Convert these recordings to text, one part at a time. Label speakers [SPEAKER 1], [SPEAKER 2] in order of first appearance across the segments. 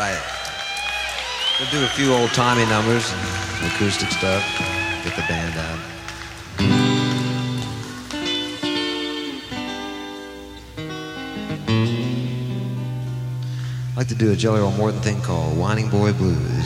[SPEAKER 1] right. We'll do a few old-timey numbers, acoustic stuff, get the band out. I'd like to do a Jelly Roll Morton thing called Whining Boy Blues.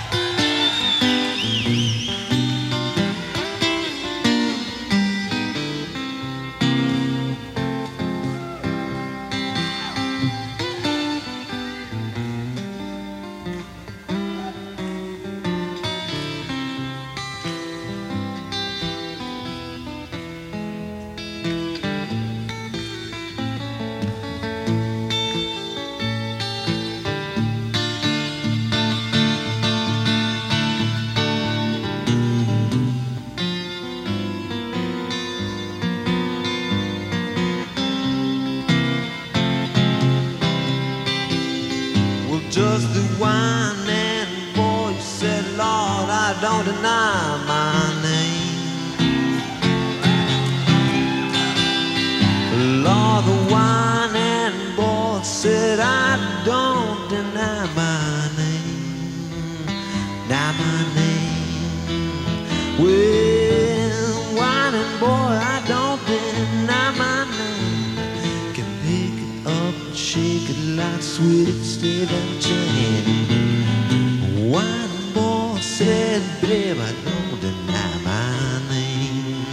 [SPEAKER 1] Just the whining voice said, Lord, I don't deny my name. Lord, the whining voice said, I don't deny my name. Deny my name. Well, whining boy, I don't deny my name. Can pick it up and shake it like sweet steel and chain. One boy said, babe, I don't deny my name.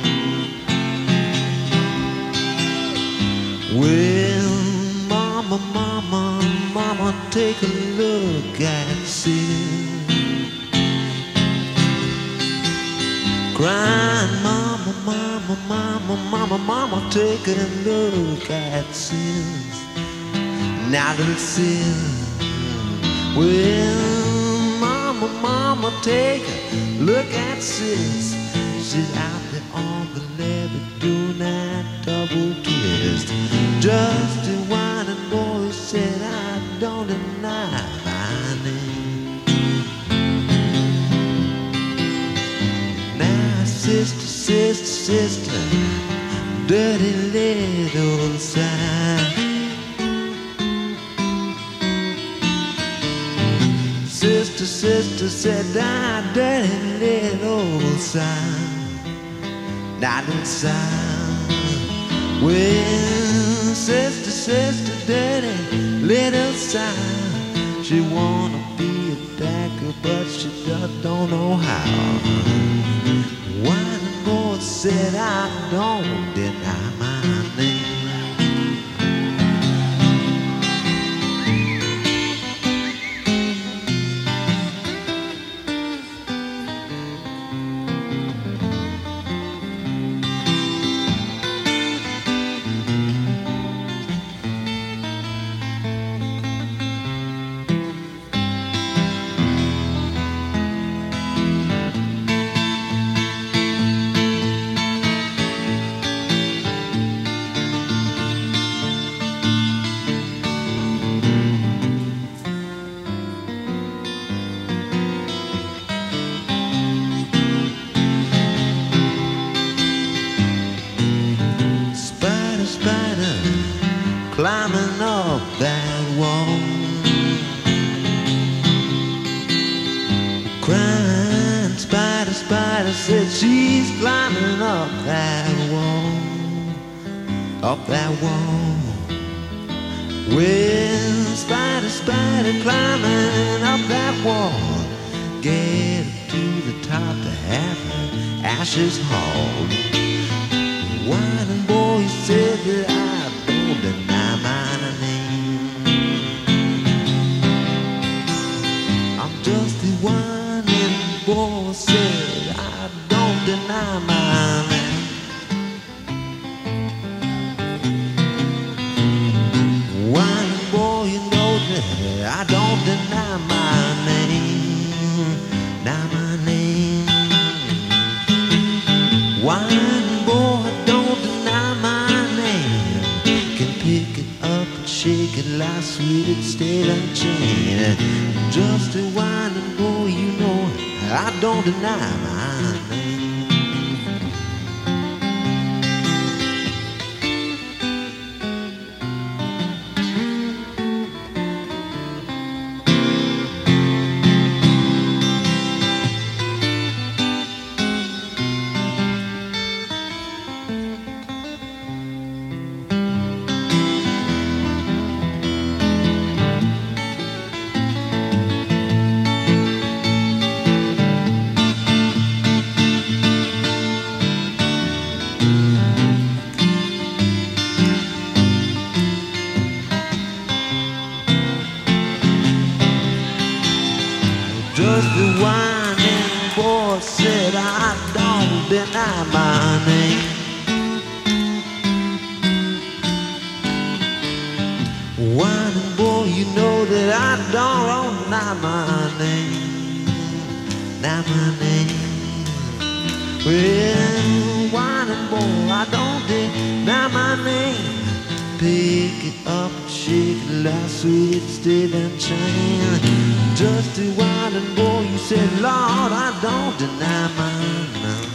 [SPEAKER 1] Well, mama, mama, mama, take a look at Sid. Crying, mama, mama, mama, mama, mama, take a look at Sid. Now little Sid, well, mama, mama, take a look at sis. She's out there on the levee doing that double twist. Just a whining boy said, I don't deny my name. Now sister, sister, sister, dirty little sign. Sister, sister said, I dirty little sign. Not inside. Well, sister, sister, dirty little sign. She wanna be a backer, but she just don't know how. Whining boy said, I don't deny my name. Climbing up that wall, crying, spider, spider said she's climbing up that wall, up that wall. Well, spider, spider climbing up that wall, get to the top to heaven, Ashes Hall. Whining boy said that I don't deny my name. I'm just the whining boy said I don't deny my name. Whining boy, you know that I don't deny my name. Deny my name. Whining boy, don't deny my name. Can pick it up and shake it like sweet steel and chain. Just a whining boy, you know I don't deny my name. said I don't deny my name. Whining boy, you know that I don't deny my name. Deny my name. Well, whining boy, I don't deny my name. Pick it up, shake it like sweet Stephen Chain. Just a whining boy, you said, Lord, I don't deny my name.